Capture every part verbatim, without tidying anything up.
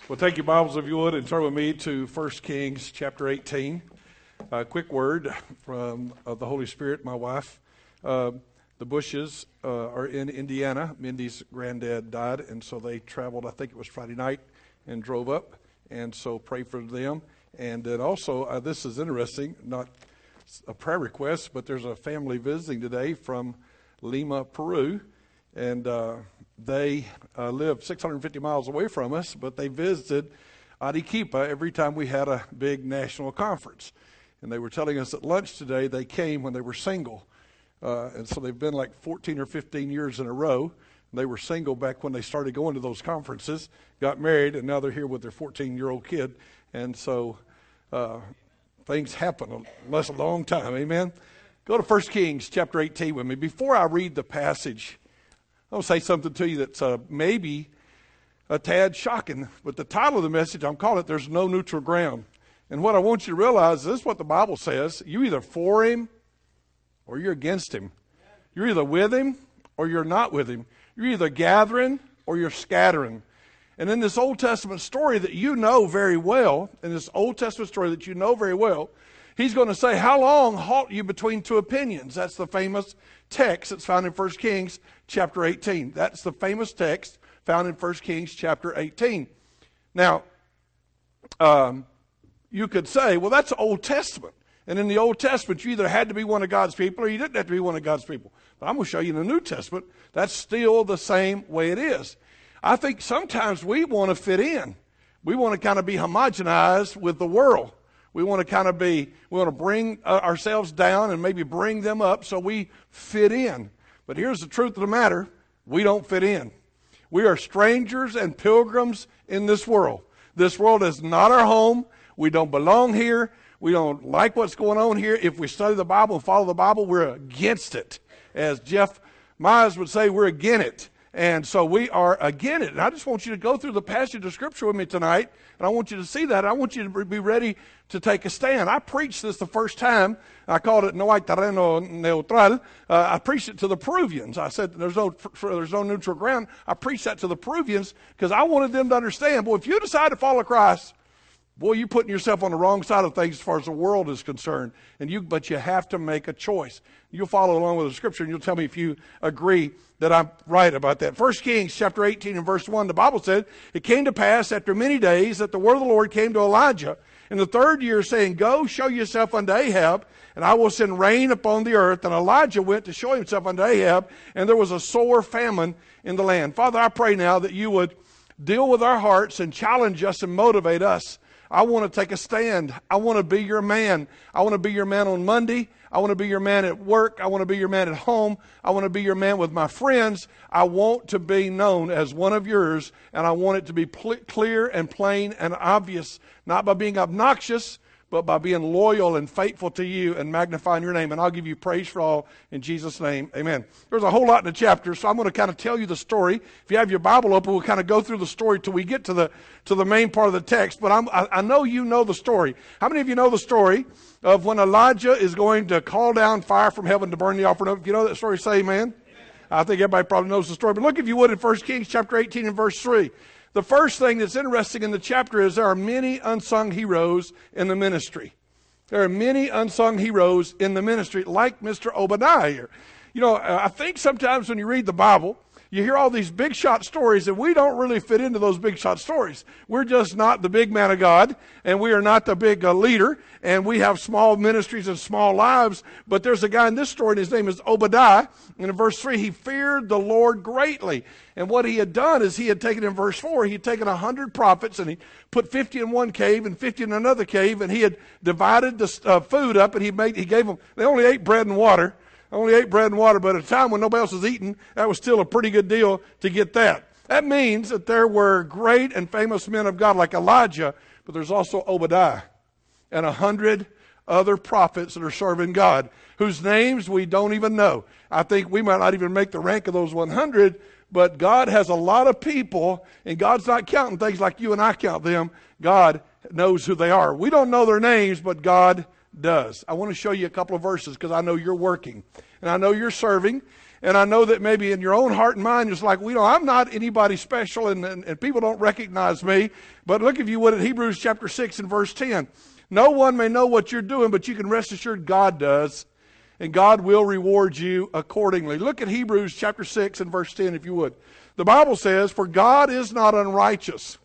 Well, take your Bibles, if you would, and turn with me to First Kings chapter eighteen. A quick word from uh, the Holy Spirit, my wife. Uh, the Bushes uh, are in Indiana. Mindy's granddad died, and so they traveled, I think it was Friday night, and drove up. And so pray for them. And then also, uh, this is interesting, not a prayer request, but there's a family visiting today from Lima, Peru. And uh, they uh, live six hundred fifty miles away from us, but they visited Arequipa every time we had a big national conference. And they were telling us at lunch today they came when they were single. Uh, and so they've been like fourteen or fifteen years in a row. They were single back when they started going to those conferences, got married, and now they're here with their fourteen-year-old kid. And so uh, things happen unless a long time. Amen? Go to First Kings chapter eighteen with me. Before I read the passage, I'll say something to you that's uh, maybe a tad shocking, but the title of the message, I'm calling it, There's No Neutral Ground. And what I want you to realize is this is what the Bible says. You're either for him or you're against him. You're either with him or you're not with him. You're either gathering or you're scattering. And in this Old Testament story that you know very well, in this Old Testament story that you know very well, he's going to say, how long halt you between two opinions? That's the famous text that's found in First Kings chapter eighteen. That's the famous text found in First Kings chapter eighteen. Now, um, you could say, well, that's Old Testament. And in the Old Testament, you either had to be one of God's people or you didn't have to be one of God's people. But I'm going to show you in the New Testament, that's still the same way it is. I think sometimes we want to fit in. We want to kind of be homogenized with the world. We want to kind of be, we want to bring uh, ourselves down and maybe bring them up so we fit in. But here's the truth of the matter. We don't fit in. We are strangers and pilgrims in this world. This world is not our home. We don't belong here. We don't like what's going on here. If we study the Bible and follow the Bible, we're against it. As Jeff Mize would say, we're against it. And so we are against it. And I just want you to go through the passage of Scripture with me tonight. And I want you to see that. I want you to be ready to take a stand. I preached this the first time. I called it No hay terreno neutral. Uh, I preached it to the Peruvians. I said there's no there's no neutral ground. I preached that to the Peruvians because I wanted them to understand, boy, if you decide to follow Christ, boy, you're putting yourself on the wrong side of things as far as the world is concerned. And you, but you have to make a choice. You'll follow along with the Scripture, and you'll tell me if you agree that I'm right about that. First Kings chapter eighteen and verse one, the Bible said, it came to pass after many days that the word of the Lord came to Elijah in the third year, saying, go show yourself unto Ahab, and I will send rain upon the earth. And Elijah went to show himself unto Ahab, and there was a sore famine in the land. Father, I pray now that you would deal with our hearts and challenge us and motivate us. I want to take a stand. I want to be your man. I want to be your man on Monday. I want to be your man at work. I want to be your man at home. I want to be your man with my friends. I want to be known as one of yours, and I want it to be pl- clear and plain and obvious, not by being obnoxious, but by being loyal and faithful to you and magnifying your name. And I'll give you praise for all in Jesus' name. Amen. There's a whole lot in the chapter, so I'm going to kind of tell you the story. If you have your Bible open, we'll kind of go through the story till we get to the to the main part of the text. But I'm, I, I know you know the story. How many of you know the story of when Elijah is going to call down fire from heaven to burn the offering up? If you know that story, say amen. Amen. I think everybody probably knows the story. But look, if you would, in First Kings chapter eighteen and verse three. The first thing that's interesting in the chapter is there are many unsung heroes in the ministry. There are many unsung heroes in the ministry, like Mister Obadiah here. You know, I think sometimes when you read the Bible, you hear all these big shot stories, and we don't really fit into those big shot stories. We're just not the big man of God, and we are not the big uh, leader, and we have small ministries and small lives. But there's a guy in this story, and his name is Obadiah. And in verse three, he feared the Lord greatly. And what he had done is he had taken, in verse four, he had taken a hundred prophets, and he put fifty in one cave and fifty in another cave, and he had divided the uh, food up, and he made he gave them, they only ate bread and water. Only ate bread and water, but at a time when nobody else was eating, that was still a pretty good deal to get that. That means that there were great and famous men of God like Elijah, but there's also Obadiah and a hundred other prophets that are serving God, whose names we don't even know. I think we might not even make the rank of those one hundred, but God has a lot of people, and God's not counting things like you and I count them. God knows who they are. We don't know their names, but God does. I want to show you a couple of verses because I know you're working and I know you're serving. And I know that maybe in your own heart and mind, it's like, well, you know, I'm not anybody special and, and, and people don't recognize me. But look, if you would, at Hebrews chapter six and verse ten. No one may know what you're doing, but you can rest assured God does. And God will reward you accordingly. Look at Hebrews chapter six and verse ten, if you would. The Bible says, for God is not unrighteous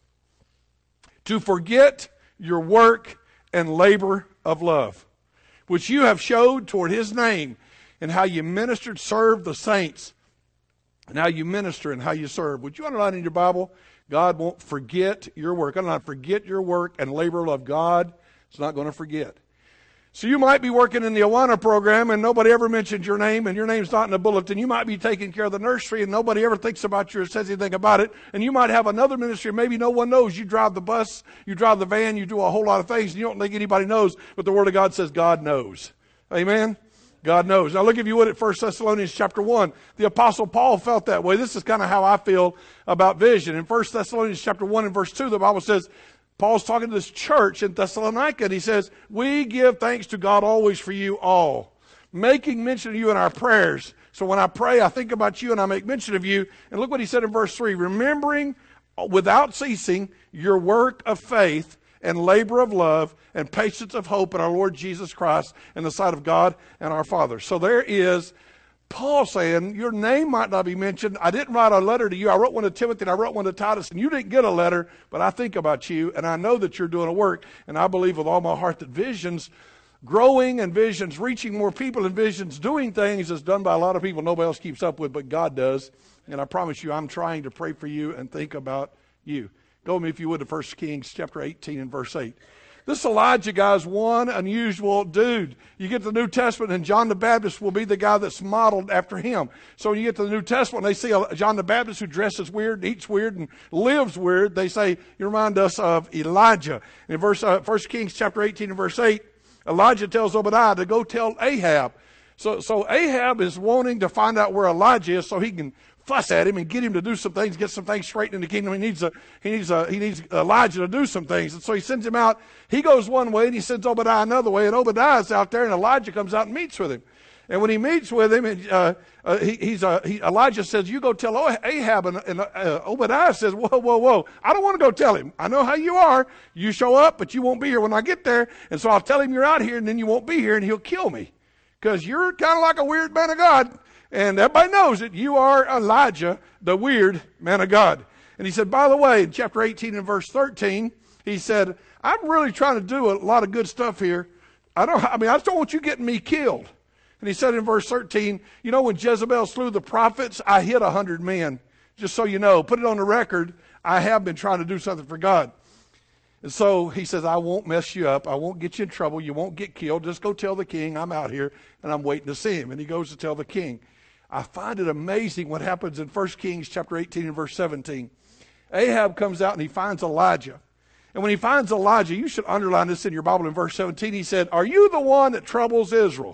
to forget your work and labor of love, which you have showed toward his name, and how you ministered, served the saints, and how you minister and how you serve. Would you underline in your Bible, God won't forget your work. Underline, forget your work and labor of love. God is not going to forget. So you might be working in the Awana program and nobody ever mentions your name and your name's not in the bulletin. You might be taking care of the nursery and nobody ever thinks about you or says anything about it. And you might have another ministry and maybe no one knows. You drive the bus, you drive the van, you do a whole lot of things and you don't think anybody knows. But the Word of God says God knows. Amen? God knows. Now look, if you would, at First Thessalonians chapter one. The Apostle Paul felt that way. This is kind of how I feel about vision. In First Thessalonians chapter one and verse two, the Bible says, Paul's talking to this church in Thessalonica, and he says, we give thanks to God always for you all, making mention of you in our prayers. So when I pray, I think about you and I make mention of you. And look what he said in verse three, remembering without ceasing your work of faith and labor of love and patience of hope in our Lord Jesus Christ in the sight of God and our Father. So there is Paul saying, your name might not be mentioned. I didn't write a letter to you. I wrote one to Timothy and I wrote one to Titus, and you didn't get a letter, but I think about you, and I know that you're doing a work, and I believe with all my heart that visions growing and visions reaching more people and visions doing things is done by a lot of people nobody else keeps up with, but God does. And I promise you, I'm trying to pray for you and think about you. Go with me, if you would, to First Kings chapter eighteen and verse eight. This Elijah guy is one unusual dude. You get to the New Testament, and John the Baptist will be the guy that's modeled after him. So when you get to the New Testament, and they see John the Baptist who dresses weird, eats weird, and lives weird. They say, you remind us of Elijah. In verse uh, First Kings chapter eighteen and verse eight, Elijah tells Obadiah to go tell Ahab. So, so Ahab is wanting to find out where Elijah is so he can fuss at him and get him to do some things, get some things straightened in the kingdom. He needs a, he needs a, he needs Elijah to do some things. And so he sends him out. He goes one way and he sends Obadiah another way. And Obadiah's out there and Elijah comes out and meets with him. And when he meets with him, and, uh, uh, he, he's, uh, he, Elijah says, you go tell Ahab. And, and uh, Obadiah says, whoa, whoa, whoa. I don't want to go tell him. I know how you are. You show up, but you won't be here when I get there. And so I'll tell him you're out here and then you won't be here and he'll kill me. Because you're kind of like a weird man of God. And everybody knows it. You are Elijah, the weird man of God. And he said, by the way, in chapter eighteen and verse thirteen, he said, I'm really trying to do a lot of good stuff here. I don't, I mean, I just don't want you getting me killed. And he said in verse thirteen, you know, when Jezebel slew the prophets, I hit a hundred men. Just so you know, put it on the record. I have been trying to do something for God. And so he says, I won't mess you up. I won't get you in trouble. You won't get killed. Just go tell the king I'm out here and I'm waiting to see him. And he goes to tell the king. I find it amazing what happens in First Kings chapter eighteen and verse seventeen. Ahab comes out and he finds Elijah. And when he finds Elijah, you should underline this in your Bible in verse seventeen. He said, are you the one that troubles Israel?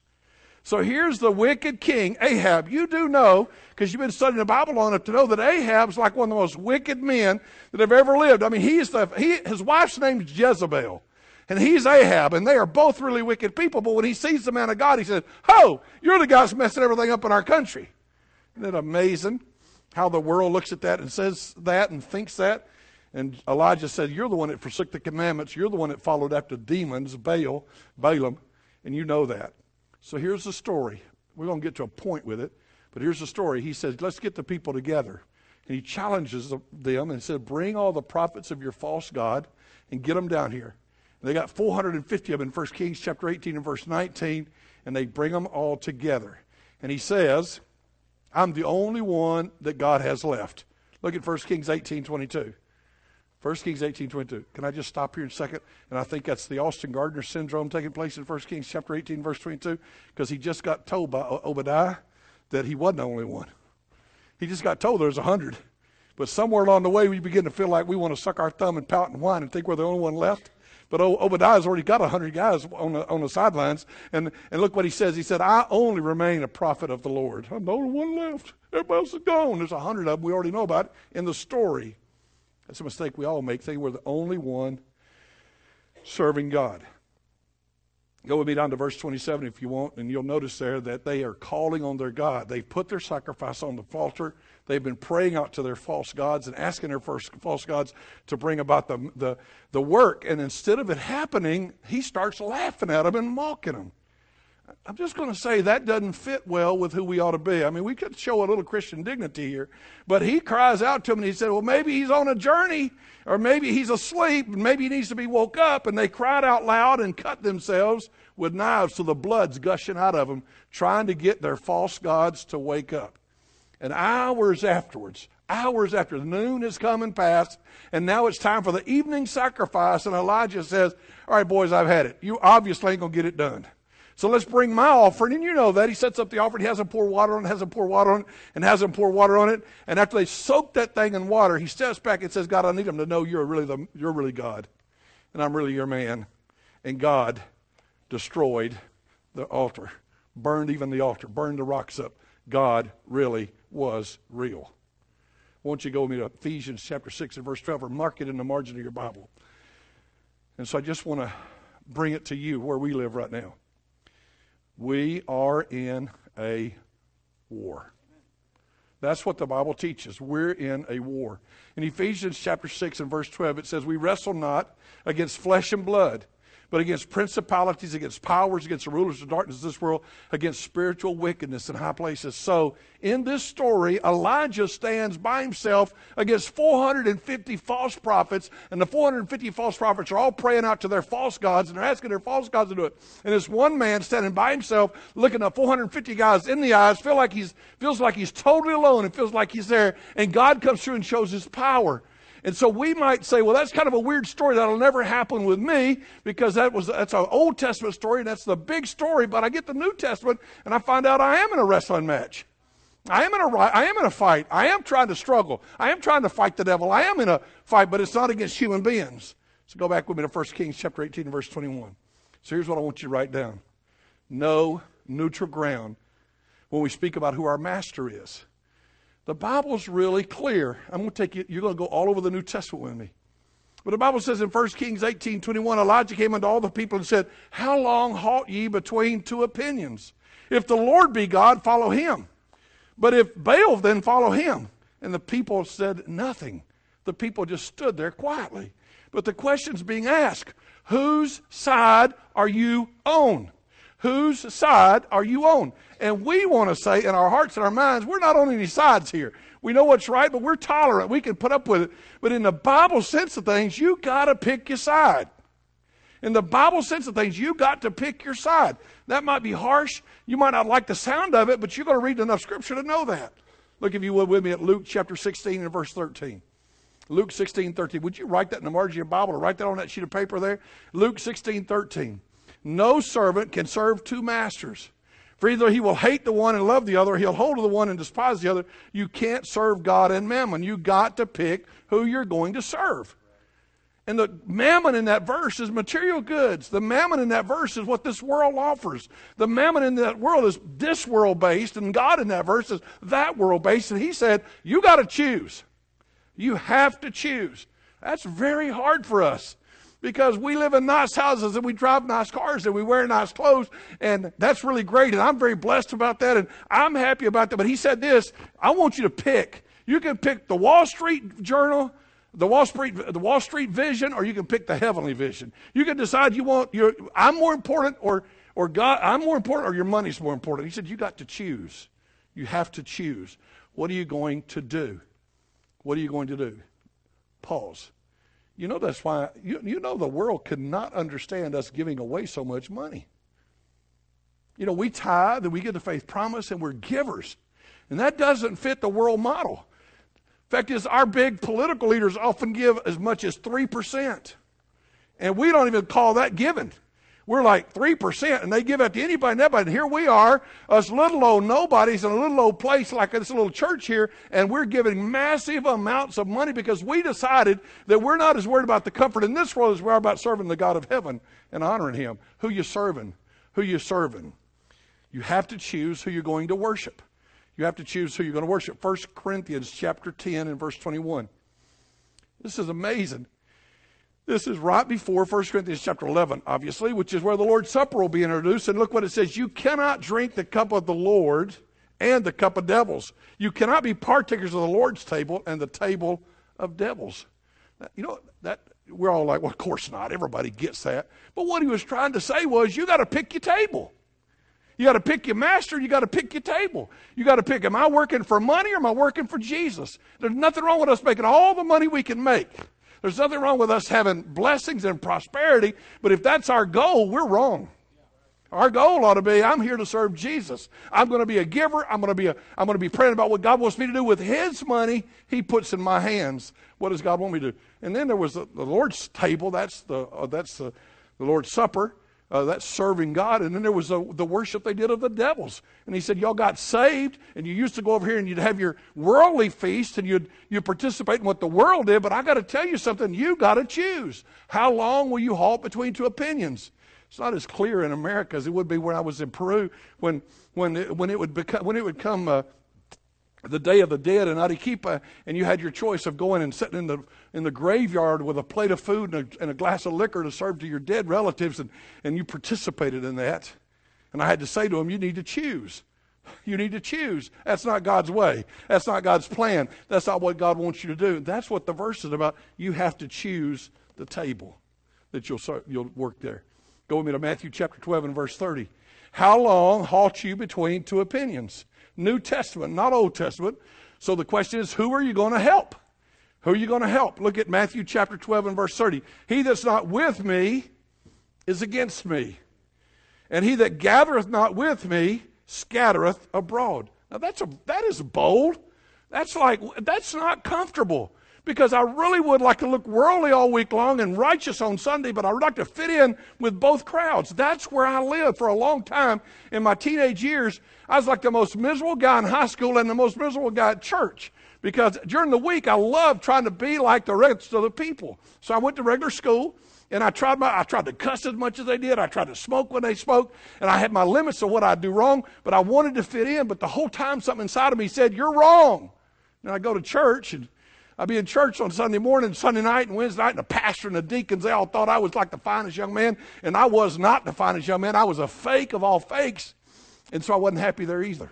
So here's the wicked king, Ahab. You do know, because you've been studying the Bible long enough to know that Ahab's like one of the most wicked men that have ever lived. I mean, he's the, he, his wife's name's Jezebel. And he's Ahab, and they are both really wicked people. But when he sees the man of God, he says, ho, you're the guy that's messing everything up in our country. Isn't it amazing how the world looks at that and says that and thinks that? And Elijah said, you're the one that forsook the commandments. You're the one that followed after demons, Baal, Balaam, and you know that. So here's the story. We're going to get to a point with it, but here's the story. He says, let's get the people together. And he challenges them and said, bring all the prophets of your false god and get them down here. They got four hundred fifty of them in First Kings chapter eighteen and verse nineteen, and they bring them all together. And he says, I'm the only one that God has left. Look at First Kings eighteen twenty-two. First Kings eighteen twenty-two. Can I just stop here in a second? And I think that's the Austin Gardner syndrome taking place in First Kings chapter eighteen, verse twenty-two, because he just got told by Obadiah that he wasn't the only one. He just got told there's a hundred. But somewhere along the way, we begin to feel like we want to suck our thumb and pout and whine and think we're the only one left. But Obadiah's already got a hundred guys on the, on the sidelines. And, and look what he says. He said, I only remain a prophet of the Lord. I'm the only one left. Everybody else is gone. There's a hundred of them we already know about in the story. That's a mistake we all make, thinking we're the only one serving God. Go with me down to verse twenty-seven if you want, and you'll notice there that they are calling on their God. They've put their sacrifice on the altar. They've been praying out to their false gods and asking their first false gods to bring about the, the, the work. And instead of it happening, he starts laughing at them and mocking them. I'm just going to say that doesn't fit well with who we ought to be. I mean, we could show a little Christian dignity here. But he cries out to them and he said, well, maybe he's on a journey, or maybe he's asleep, and maybe he needs to be woke up. And they cried out loud and cut themselves with knives so the blood's gushing out of them, trying to get their false gods to wake up. And hours afterwards, hours after, noon has come and passed, and now it's time for the evening sacrifice. And Elijah says, all right, boys, I've had it. You obviously ain't going to get it done. So let's bring my offering. And you know that. He sets up the offering. He has them pour water on it, has them pour water on it, and has them pour water on it. And after they soak that thing in water, he steps back and says, God, I need them to know you're really, the, you're really God. And I'm really your man. And God destroyed the altar. Burned even the altar. Burned the rocks up. God really was real. I want you to go with me to Ephesians chapter six and verse twelve, or mark it in the margin of your Bible. And so I just want to bring it to you where we live right now. We are in a war. That's what the Bible teaches. We're in a war. In Ephesians chapter six and verse twelve, it says, we wrestle not against flesh and blood, but against principalities, against powers, against the rulers of darkness of this world, against spiritual wickedness in high places. So in this story, Elijah stands by himself against four hundred fifty false prophets, and the four hundred fifty false prophets are all praying out to their false gods, and they're asking their false gods to do it. And this one man standing by himself, looking at four hundred fifty guys in the eyes, feel like he's, feels like he's totally alone, and feels like he's there, and God comes through and shows his power. And so we might say, well, that's kind of a weird story. That'll never happen with me, because that was that's an Old Testament story, and that's the big story. But I get the New Testament, and I find out I am in a wrestling match. I am in a I am in a fight. I am trying to struggle. I am trying to fight the devil. I am in a fight, but it's not against human beings. So go back with me to First Kings chapter eighteen and verse twenty-one. So here's what I want you to write down. No neutral ground when we speak about who our master is. The Bible's really clear. I'm going to take you, you're going to go all over the New Testament with me. But the Bible says in First Kings eighteen twenty-one, Elijah came unto all the people and said, how long halt ye between two opinions? If the Lord be God, follow him. But if Baal, then follow him. And the people said nothing. The people just stood there quietly. But the question's being asked, whose side are you on? Whose side are you on? And we want to say in our hearts and our minds, we're not on any sides here. We know what's right, but we're tolerant. We can put up with it. But in the Bible sense of things, you got to pick your side. In the Bible sense of things, you got to pick your side. That might be harsh. You might not like the sound of it, but you're going to read enough Scripture to know that. Look, if you would, with me at Luke chapter sixteen and verse thirteen. Luke sixteen, thirteen. Would you write that in the margin of your Bible, or write that on that sheet of paper there? Luke sixteen, thirteen. No servant can serve two masters. For either he will hate the one and love the other, or he'll hold to the one and despise the other. You can't serve God and mammon. You got to pick who you're going to serve. And the mammon in that verse is material goods. The mammon in that verse is what this world offers. The mammon in that world is this world based, and God in that verse is that world based. And he said, you got to choose. You have to choose. That's very hard for us, because we live in nice houses and we drive nice cars and we wear nice clothes, and that's really great, and I'm very blessed about that, and I'm happy about that. But he said this, I want you to pick. You can pick the Wall Street Journal, the Wall Street, the Wall Street Vision, or you can pick the Heavenly Vision. You can decide you want your, I'm more important, or or God, I'm more important, or your money's more important. He said you got to choose. You have to choose. What are you going to do? What are you going to do? Pause. You know, that's why, you, you know the world could not understand us giving away so much money. You know, we tithe and we get the faith promise and we're givers. And that doesn't fit the world model. Fact is, our big political leaders often give as much as three percent. And we don't even call that giving. We're like three percent, and they give out to anybody and everybody. And here we are, us little old nobodies in a little old place like this little church here, and we're giving massive amounts of money because we decided that we're not as worried about the comfort in this world as we are about serving the God of heaven and honoring him. Who you serving? Who you serving? You have to choose who you're going to worship. You have to choose who you're going to worship. First Corinthians chapter ten and verse twenty-one. This is amazing. This is right before First Corinthians chapter eleven, obviously, which is where the Lord's Supper will be introduced. And look what it says. You cannot drink the cup of the Lord and the cup of devils. You cannot be partakers of the Lord's table and the table of devils. You know, that we're all like, well, of course not. Everybody gets that. But what he was trying to say was, you got to pick your table. You got to pick your master. You got to pick your table. You got to pick, am I working for money or am I working for Jesus? There's nothing wrong with us making all the money we can make. There's nothing wrong with us having blessings and prosperity. But if that's our goal, we're wrong. Our goal ought to be, I'm here to serve Jesus. I'm going to be a giver. I'm going to be a, I'm going to be praying about what God wants me to do with His money He puts in my hands. What does God want me to do? And then there was the, the Lord's table. That's the uh, that's the, the Lord's Supper. Uh, that's serving God. And then there was a, the worship they did of the devils. And he said, y'all got saved, and you used to go over here and you'd have your worldly feast, and you'd you participate in what the world did. But I got to tell you something. You got to choose. How long will you halt between two opinions? It's not as clear in America as it would be when I was in Peru, when when it, when it would become when it would come uh, the Day of the Dead in Arequipa, and you had your choice of going and sitting in the in the graveyard with a plate of food and a, and a glass of liquor to serve to your dead relatives, and and you participated in that. And I had to say to them, you need to choose. You need to choose. That's not God's way. That's not God's plan. That's not what God wants you to do. That's what the verse is about. You have to choose the table that you'll you'll work there. Go with me to Matthew chapter twelve and verse thirty. How long halt you between two opinions? New Testament, not Old Testament. So the question is, who are you going to help? Who are you going to help? Look at Matthew chapter twelve and verse thirty. He that's not with me is against me. And he that gathereth not with me scattereth abroad. Now that's a that is bold. That's like that's not comfortable. Because I really would like to look worldly all week long and righteous on Sunday, but I would like to fit in with both crowds. That's where I lived for a long time. In my teenage years, I was like the most miserable guy in high school and the most miserable guy at church. Because during the week, I loved trying to be like the rest of the people. So I went to regular school, and I tried my I tried to cuss as much as they did. I tried to smoke when they smoked, and I had my limits of what I'd do wrong, but I wanted to fit in. But the whole time, something inside of me said, you're wrong. And I go to church, and I'd be in church on Sunday morning, Sunday night, and Wednesday night, and the pastor and the deacons, they all thought I was like the finest young man, and I was not the finest young man. I was a fake of all fakes, and so I wasn't happy there either.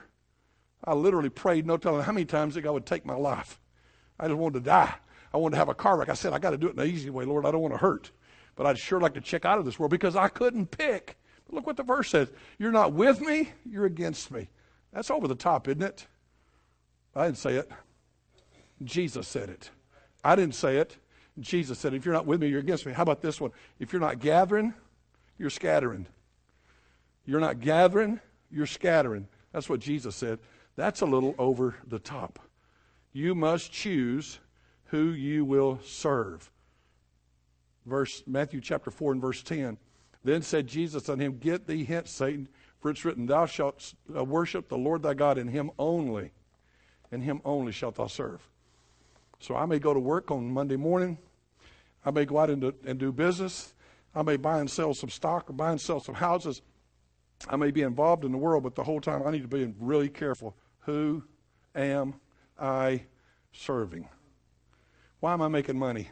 I literally prayed, no telling how many times that God would take my life. I just wanted to die. I wanted to have a car wreck. I said, I got to do it in the easy way, Lord. I don't want to hurt, but I'd sure like to check out of this world because I couldn't pick. But look what the verse says. You're not with me, you're against me. That's over the top, isn't it? I didn't say it. Jesus said it. I didn't say it. Jesus said, if you're not with me, you're against me. How about this one? If you're not gathering, you're scattering. You're not gathering, you're scattering. That's what Jesus said. That's a little over the top. You must choose who you will serve. Verse Matthew chapter four and verse ten. Then said Jesus unto him, get thee hence, Satan, for it's written, thou shalt worship the Lord thy God, and him only, and him only shalt thou serve. So I may go to work on Monday morning. I may go out and do, and do business. I may buy and sell some stock or buy and sell some houses. I may be involved in the world, but the whole time I need to be really careful. Who am I serving? Why am I making money?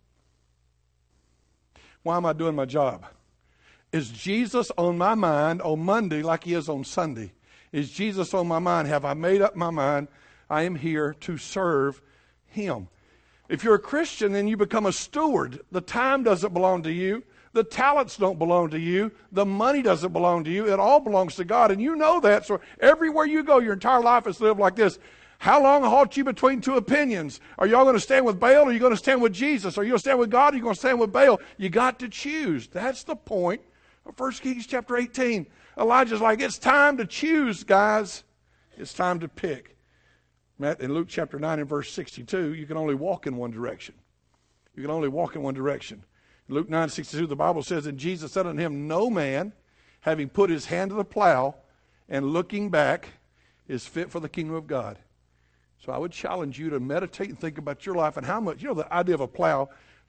Why am I doing my job? Is Jesus on my mind on Monday like he is on Sunday? Is Jesus on my mind? Have I made up my mind? I am here to serve him. If you're a Christian, then you become a steward. The time doesn't belong to you. The talents don't belong to you. The money doesn't belong to you. It all belongs to God, and you know that. So everywhere you go, your entire life is lived like this. How long halt you between two opinions? Are y'all going to stand with Baal, or are you going to stand with Jesus? Are you going to stand with God, or are you going to stand with Baal? You got to choose. That's the point of First Kings chapter eighteen. Elijah's like, it's time to choose, guys. It's time to pick. In Luke chapter nine and verse sixty-two, you can only walk in one direction. You can only walk in one direction. In Luke nine sixty-two, the Bible says, and Jesus said unto him, no man, having put his hand to the plow and looking back, is fit for the kingdom of God. So I would challenge you to meditate and think about your life and how much, you know, the idea of a plow,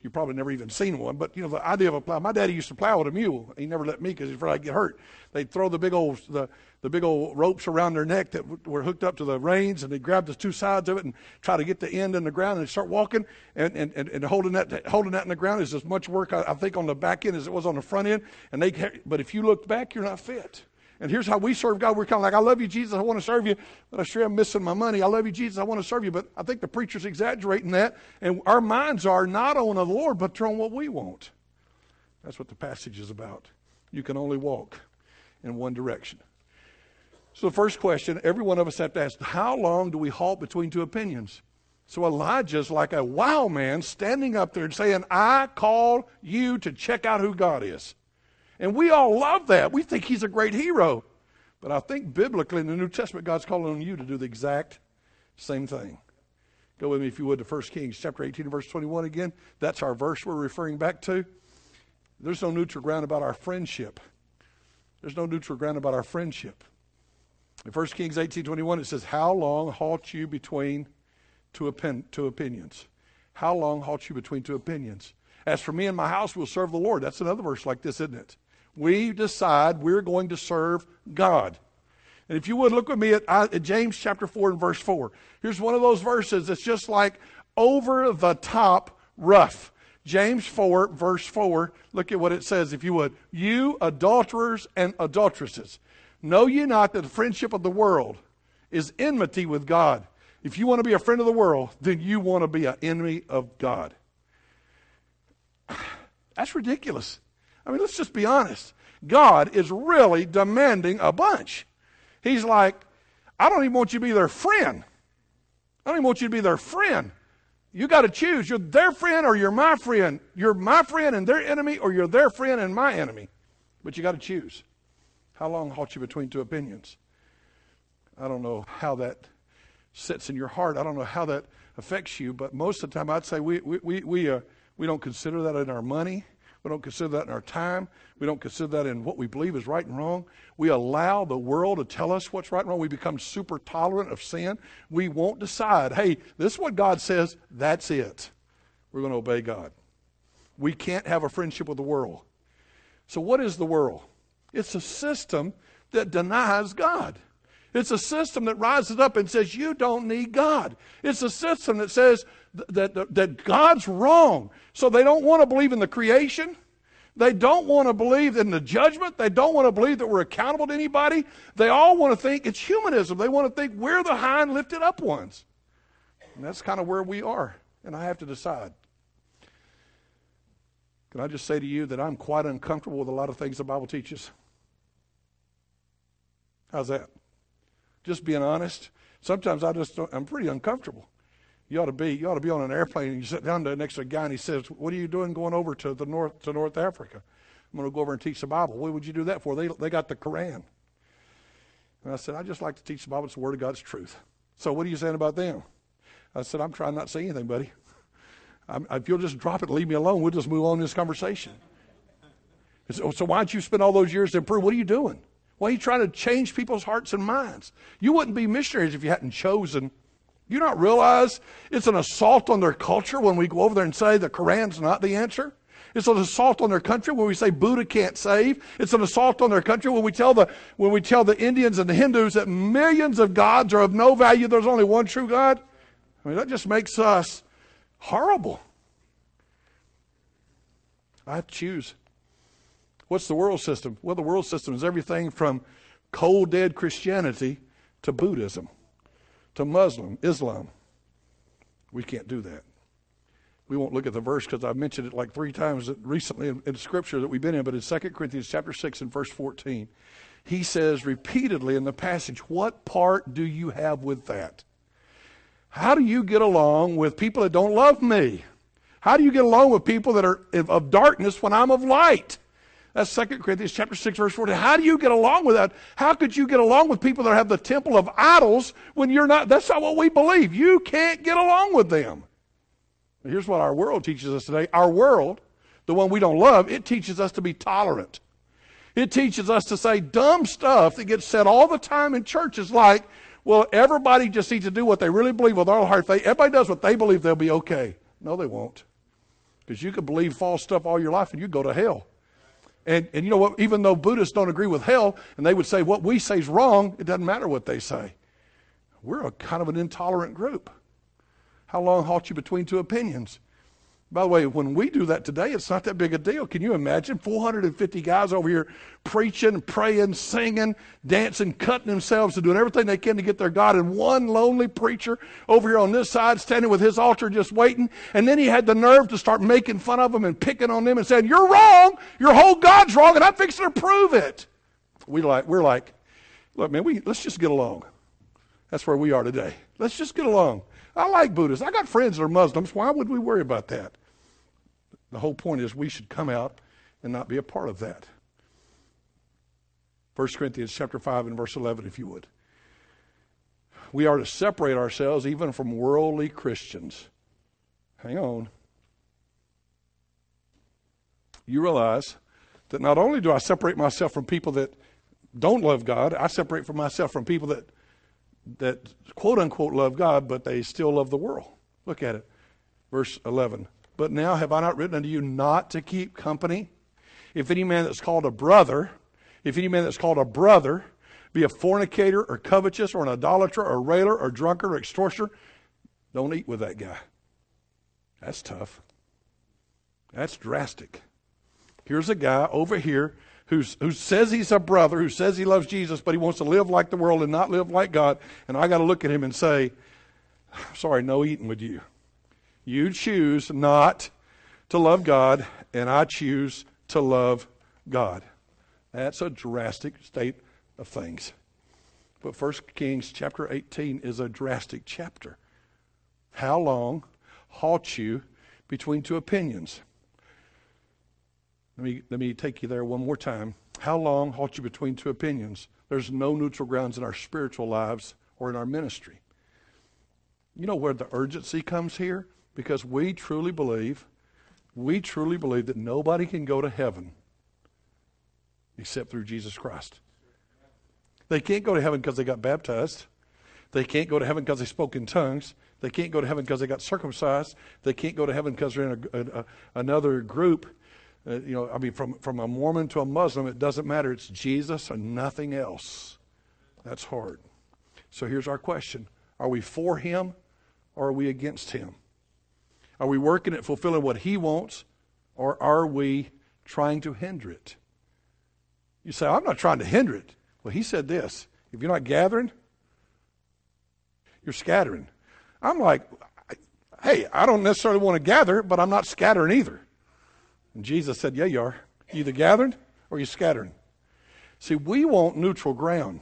You've probably never even seen one, but you know the idea of a plow. My daddy used to plow with a mule. He never let me because he's afraid I'd get hurt. They'd throw the big old the, the big old ropes around their neck that w- were hooked up to the reins, and they'd grab the two sides of it and try to get the end in the ground and start walking. And and, and, and holding that holding that in the ground is as much work I, I think on the back end as it was on the front end. And they but if you looked back, you're not fit. And here's how we serve God. We're kind of like, I love you, Jesus, I want to serve you, but I sure am missing my money. I love you, Jesus, I want to serve you. But I think the preacher's exaggerating that. And our minds are not on the Lord, but on what we want. That's what the passage is about. You can only walk in one direction. So the first question, every one of us have to ask, how long do we halt between two opinions? So Elijah's like a wow man standing up there and saying, I call you to check out who God is. And we all love that. We think he's a great hero. But I think biblically in the New Testament, God's calling on you to do the exact same thing. Go with me, if you would, to First Kings chapter eighteen, verse twenty-one again. That's our verse we're referring back to. There's no neutral ground about our friendship. There's no neutral ground about our friendship. In First Kings eighteen, twenty-one, it says, how long halt you between two, opin- two opinions? How long halt you between two opinions? As for me and my house, we'll serve the Lord. That's another verse like this, isn't it? We decide we're going to serve God. And if you would, look with me at, at James chapter four and verse four. Here's one of those verses that's just like over the top rough. James four, verse four, look at what it says, if you would. You adulterers and adulteresses, know ye not that the friendship of the world is enmity with God? If you want to be a friend of the world, then you want to be an enemy of God. That's ridiculous. I mean, let's just be honest. God is really demanding a bunch. He's like, I don't even want you to be their friend. I don't even want you to be their friend. You got to choose. You're their friend or you're my friend. You're my friend and their enemy, or you're their friend and my enemy. But you got to choose. How long halt you between two opinions? I don't know how that sits in your heart. I don't know how that affects you. But most of the time, I'd say we we we we, uh, we don't consider that in our money. We don't consider that in our time. We don't consider that in what we believe is right and wrong. We allow the world to tell us what's right and wrong. We become super tolerant of sin. We won't decide, hey, this is what God says, that's it. We're going to obey God. We can't have a friendship with the world. So what is the world? It's a system that denies God. It's a system that rises up and says, you don't need God. It's a system that says that, that, that God's wrong. So they don't want to believe in the creation. They don't want to believe in the judgment. They don't want to believe that we're accountable to anybody. They all want to think it's humanism. They want to think we're the high and lifted up ones. And that's kind of where we are. And I have to decide. Can I just say to you that I'm quite uncomfortable with a lot of things the Bible teaches? How's that? Just being honest. Sometimes I just don't, I'm pretty uncomfortable. You ought to be you ought to be on an airplane and you sit down there next to a guy and he says, what are you doing going over to the north to North Africa? I'm going to go over and teach the Bible. What would you do that for? They they got the Quran. And I said, I just like to teach the Bible. It's the Word of God's truth. So what are you saying about them? I said, I'm trying not to say anything, buddy. I'm, if you'll just drop it and leave me alone, we'll just move on in this conversation. So, so why don't you spend all those years to improve? What are you doing? Why are you trying to change people's hearts and minds? You wouldn't be missionaries if you hadn't chosen. Do you not realize it's an assault on their culture when we go over there and say the Quran's not the answer? It's an assault on their country when we say Buddha can't save. It's an assault on their country when we tell the when we tell the Indians and the Hindus that millions of gods are of no value. There's only one true God. I mean, that just makes us horrible. I have to choose. What's the world system? Well, the world system is everything from cold dead Christianity to Buddhism, to Muslim, Islam. We can't do that. We won't look at the verse because I've mentioned it like three times recently in, in Scripture that we've been in, but in Second Corinthians chapter six and verse fourteen, he says repeatedly in the passage, what part do you have with that? How do you get along with people that don't love me? How do you get along with people that are of darkness when I'm of light? That's Second Corinthians chapter six, verse fourteen. How do you get along with that? How could you get along with people that have the temple of idols when you're not? That's not what we believe. You can't get along with them. Here's what our world teaches us today. Our world, the one we don't love, it teaches us to be tolerant. It teaches us to say dumb stuff that gets said all the time in churches like, well, everybody just needs to do what they really believe with all their heart. If they, everybody does what they believe, they'll be okay. No, they won't. Because you could believe false stuff all your life and you go to hell. And, and you know what? Even though Buddhists don't agree with hell, and they would say what we say is wrong, it doesn't matter what they say. We're a kind of an intolerant group. How long halt you between two opinions? By the way, when we do that today, it's not that big a deal. Can you imagine four hundred fifty guys over here preaching, praying, singing, dancing, cutting themselves and doing everything they can to get their God, and one lonely preacher over here on this side standing with his altar just waiting, and then he had the nerve to start making fun of them and picking on them and saying, you're wrong, your whole God's wrong, and I'm fixing to prove it. We like, we're like, look, man, we, let's just get along. That's where we are today. Let's just get along. I like Buddhists. I got friends that are Muslims. Why would we worry about that? The whole point is we should come out and not be a part of that. First Corinthians chapter five and verse eleven, if you would. We are to separate ourselves even from worldly Christians. Hang on. You realize that not only do I separate myself from people that don't love God, I separate from myself from people that that quote unquote love God, but they still love the world. Look at it. Verse eleven. But now have I not written unto you not to keep company? If any man that's called a brother, if any man that's called a brother, be a fornicator or covetous or an idolater or a railer or drunkard or extortioner, don't eat with that guy. That's tough. That's drastic. Here's a guy over here who's, who says he's a brother, who says he loves Jesus, but he wants to live like the world and not live like God. And I got to look at him and say, sorry, no eating with you. You choose not to love God, and I choose to love God. That's a drastic state of things. But First Kings chapter eighteen is a drastic chapter. How long halt you between two opinions? Let me, let me take you there one more time. How long halt you between two opinions? There's no neutral grounds in our spiritual lives or in our ministry. You know where the urgency comes here? Because we truly believe, we truly believe that nobody can go to heaven except through Jesus Christ. They can't go to heaven because they got baptized. They can't go to heaven because they spoke in tongues. They can't go to heaven because they got circumcised. They can't go to heaven because they're in a, a, a, another group. Uh, you know, I mean, from, from a Mormon to a Muslim, it doesn't matter. It's Jesus and nothing else. That's hard. So here's our question. Are we for him or are we against him? Are we working at fulfilling what he wants, or are we trying to hinder it? You say, I'm not trying to hinder it. Well, he said this, if you're not gathering, you're scattering. I'm like, hey, I don't necessarily want to gather, but I'm not scattering either. And Jesus said, yeah, you are. You either gathering or you're scattering. See, we want neutral ground.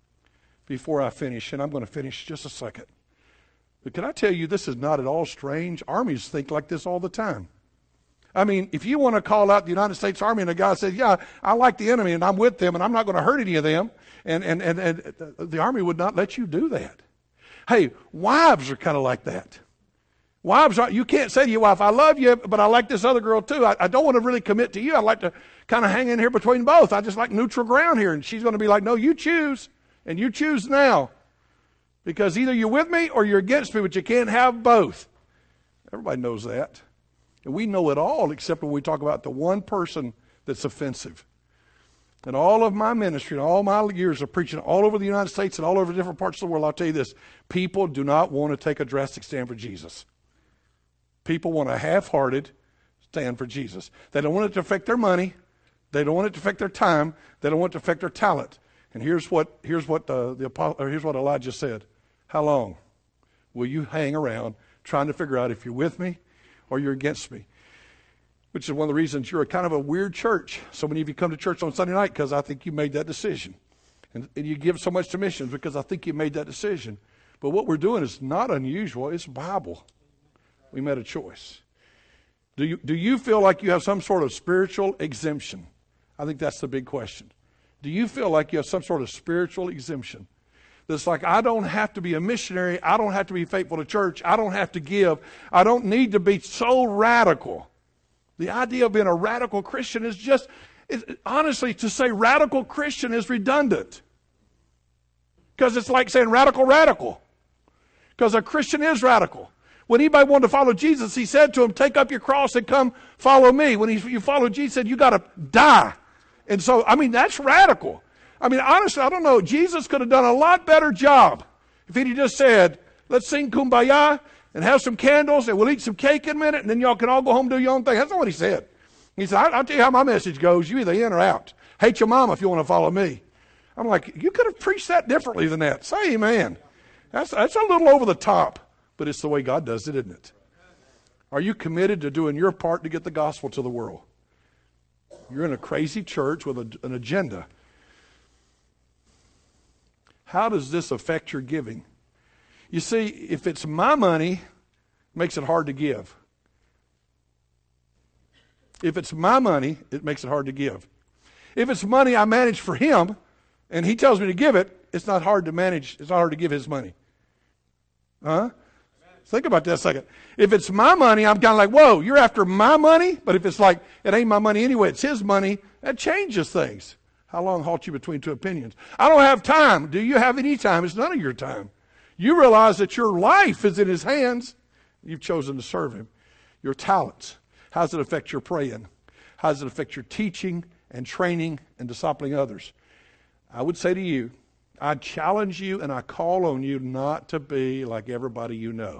Before I finish, and I'm going to finish just a second. But can I tell you, this is not at all strange. Armies think like this all the time. I mean, if you want to call out the United States Army and a guy says, yeah, I like the enemy and I'm with them and I'm not going to hurt any of them, and, and, and, and the Army would not let you do that. Hey, wives are kind of like that. Wives, are, you can't say to your wife, I love you, but I like this other girl too. I, I don't want to really commit to you. I like to kind of hang in here between both. I just like neutral ground here. And she's going to be like, no, you choose, and you choose now. Because either you're with me or you're against me, but you can't have both. Everybody knows that. And we know it all except when we talk about the one person that's offensive. In all of my ministry and all my years of preaching all over the United States and all over different parts of the world, I'll tell you this. People do not want to take a drastic stand for Jesus. People want a half-hearted stand for Jesus. They don't want it to affect their money. They don't want it to affect their time. They don't want it to affect their talent. And here's what here's what uh, the or here's what Elijah said. How long will you hang around trying to figure out if you're with me or you're against me? Which is one of the reasons you're a kind of a weird church. So many of you come to church on Sunday night because I think you made that decision. And, and you give so much to missions because I think you made that decision. But what we're doing is not unusual. It's Bible. We made a choice. Do you, do you feel like you have some sort of spiritual exemption? I think that's the big question. Do you feel like you have some sort of spiritual exemption? That's like, I don't have to be a missionary. I don't have to be faithful to church. I don't have to give. I don't need to be so radical. The idea of being a radical Christian is just, it, honestly, to say radical Christian is redundant. Because it's like saying radical, radical. Because a Christian is radical. When anybody wanted to follow Jesus, he said to him, take up your cross and come follow me. When he, you follow Jesus, he said, you got to die. And so, I mean, that's radical. I mean, honestly, I don't know. Jesus could have done a lot better job if he'd just said, let's sing Kumbaya and have some candles and we'll eat some cake in a minute and then y'all can all go home and do your own thing. That's not what he said. He said, I'll tell you how my message goes. You either in or out. Hate your mama if you want to follow me. I'm like, you could have preached that differently than that. Say amen. That's, that's a little over the top. But it's the way God does it, isn't it? Are you committed to doing your part to get the gospel to the world? You're in a crazy church with a, an agenda. How does this affect your giving? You see, if it's my money, it makes it hard to give. If it's my money, it makes it hard to give. If it's money I manage for him, and he tells me to give it, it's not hard to manage, it's not hard to give his money. Huh? Think about that a second. If it's my money, I'm kind of like, whoa, you're after my money? But if it's like, it ain't my money anyway, it's his money, that changes things. How long halt you between two opinions? I don't have time. Do you have any time? It's none of your time. You realize that your life is in his hands. You've chosen to serve him. Your talents. How does it affect your praying? How does it affect your teaching and training and discipling others? I would say to you, I challenge you and I call on you not to be like everybody you know.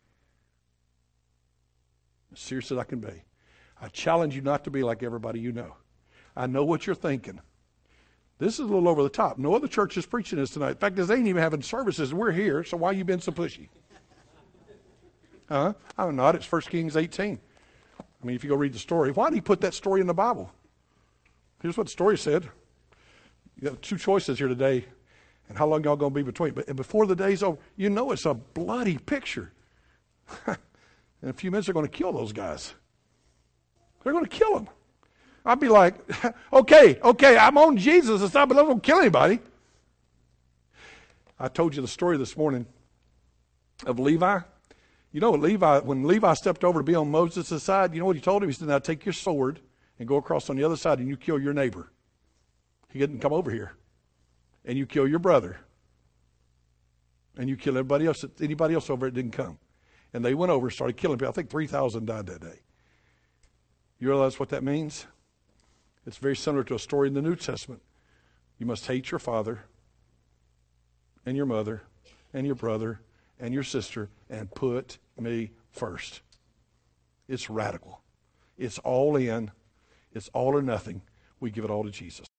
As serious as I can be. I challenge you not to be like everybody you know. I know what you're thinking. This is a little over the top. No other church is preaching this tonight. In fact, they ain't even having services. We're here, so why you been so pushy? Huh? I'm not. It's First Kings eighteen. I mean, if you go read the story. Why did he put that story in the Bible? Here's what the story said. You got two choices here today. And how long y'all going to be between? But and before the day's over, you know it's a bloody picture. In a few minutes, they're going to kill those guys. They're going to kill them. I'd be like, okay, okay, I'm on Jesus. It's not, but I'm not going to kill anybody. I told you the story this morning of Levi. You know, Levi, when Levi stepped over to be on Moses' side, you know what he told him? He said, now take your sword and go across on the other side and you kill your neighbor. He didn't come over here. And you kill your brother. And you kill everybody else, anybody else over it didn't come. And they went over and started killing people. I think three thousand died that day. You realize what that means? It's very similar to a story in the New Testament. You must hate your father and your mother and your brother and your sister and put me first. It's radical. It's all in. It's all or nothing. We give it all to Jesus.